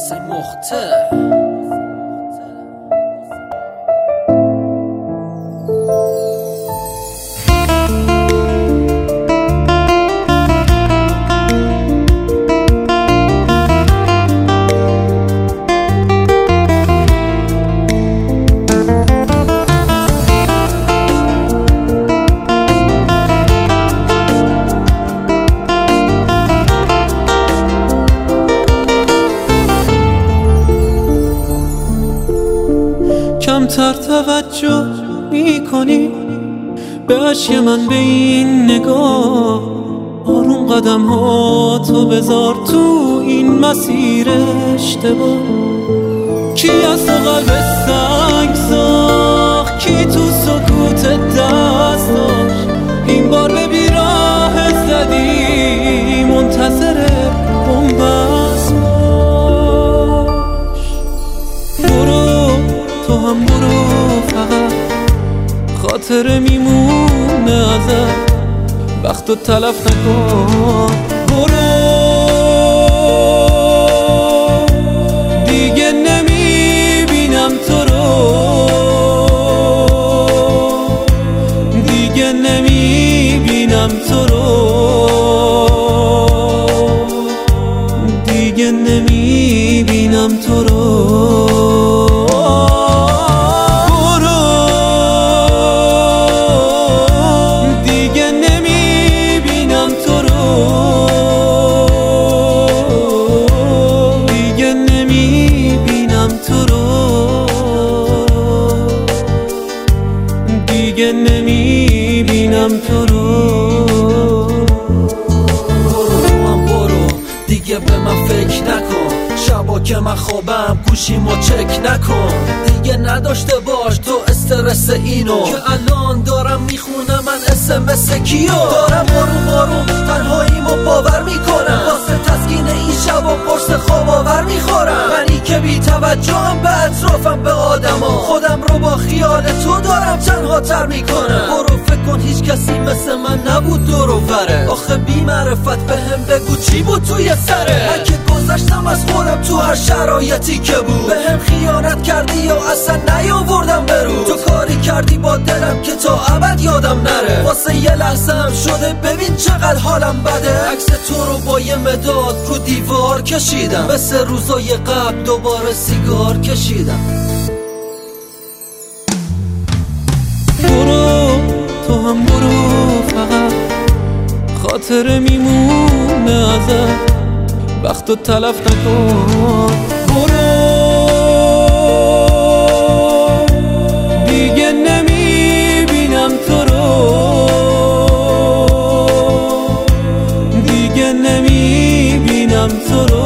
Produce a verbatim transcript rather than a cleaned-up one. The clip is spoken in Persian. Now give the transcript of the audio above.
حسین مخته. کمتر توجه میکنی به عشق من به این نگاه، آروم قدم ها تو بذار تو این مسیر اشتباه. کی از تو قلب سنگ ساخت، کی تو سکوت دست داشت، این بار به بیراه زدی منتظر بنبست باش. برو تو هم برو، فقط خاطره میمونه ازت، وقتو تلف نکن. برو دیگه نمیبینم تو رو، دیگه نمیبینم تو رو، دیگه نمیبینم تو رو. دیگه نمیبینم تو رو. برو من برو، دیگه به من فکر نکن، شبا که من خوابم گوشیمو چک نکن. دیگه نداشته باش تو استرس اینو که الان دارم میخونم من اسمس کیو. دارم آروم آروم تنهاییمو باور میکنم، واسه تسکین این شبا قرص خواب آور میخورم. منی که بی توجهم به اطرافم به آدما، خودم رو با خیال تو دارم تنها تر میکنم. برو فکر کن هیچ کسی مثل من نبود دور و بره، آخه بی معرفت به هم بگو چی بود توی سره. من که گذشتم از خودم تو هر شرایطی که بود، به هم خیانت کردی یا اصلا نیاوردم برو. تو کاری کردی با دلم که تا ابد یادم نره، واسه یه لحظه هم شده ببین چقدر حالم بده. عکس تو رو با یه مداد رو دیوار کشیدم، مثل روزای قبل دوباره سیگار کشیدم. برو تو هم برو، فقط خاطره میمونه ازت، وقتو تلف نکن. برو دیگه نمیبینم تو رو، دیگه نمیبینم تو رو.